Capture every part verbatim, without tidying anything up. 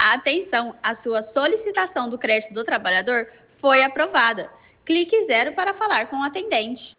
Atenção, a sua solicitação do crédito do trabalhador foi aprovada. Clique zero para falar com o atendente.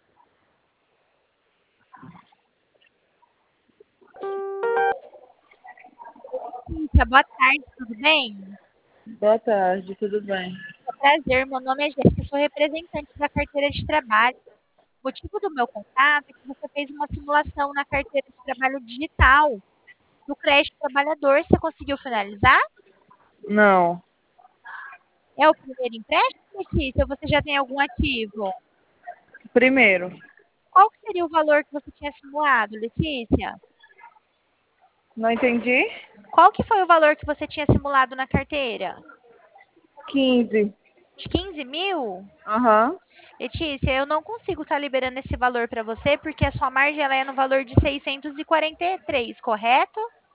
Cíntia, boa tarde, tudo bem? Boa tarde, tudo bem? É um prazer, meu nome é Jéssica, sou representante da carteira de trabalho. O motivo do meu contato é que você fez uma simulação na carteira de trabalho digital do crédito trabalhador. Você conseguiu finalizar? Não, É o primeiro empréstimo, Letícia, ou você já tem algum ativo? primeiro, Qual que seria o valor que você tinha simulado, Letícia? não entendi. Qual que foi o valor que você tinha simulado na carteira? quinze. De quinze mil? Aham. Letícia, eu não consigo estar liberando esse valor para você porque a sua margem ela é no valor de seiscentos e quarenta e três, correto?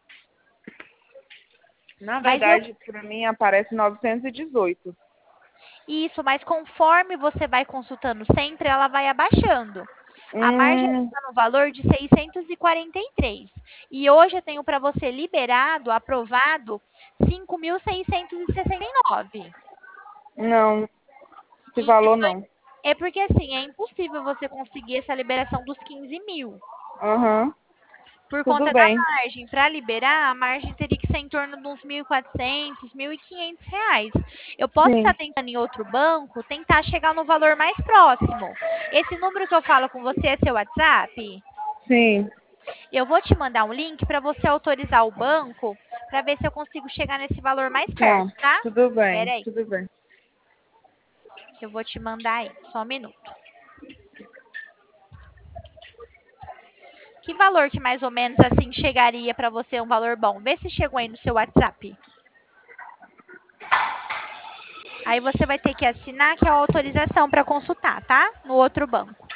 Na Mas eu verdade, para mim aparece novecentos e dezoito. Isso, mas conforme você vai consultando sempre, ela vai abaixando. A margem Hum, está no valor de seiscentos e quarenta e três. E hoje eu tenho para você liberado, aprovado, cinco mil seiscentos e sessenta e nove. não, esse Isso valor não. é porque, assim, é impossível você conseguir essa liberação dos quinze mil. Aham, Por tudo conta da bem. margem, para liberar, a margem teria que ser em torno de uns mil e quatrocentos, mil e quinhentos reais. Eu posso estar Sim, tentando em outro banco, tentar chegar no valor mais próximo. Esse número que eu falo com você é seu WhatsApp? sim, Eu vou te mandar um link para você autorizar o banco para ver se eu consigo chegar nesse valor mais perto, pronto, tá? tudo Espera bem, aí, tudo bem. que eu vou te mandar aí, só um minuto. Que valor que mais ou menos assim chegaria para você um valor bom? Vê se chegou aí no seu WhatsApp. Aí você vai ter que assinar, que é a autorização para consultar, tá? No outro banco.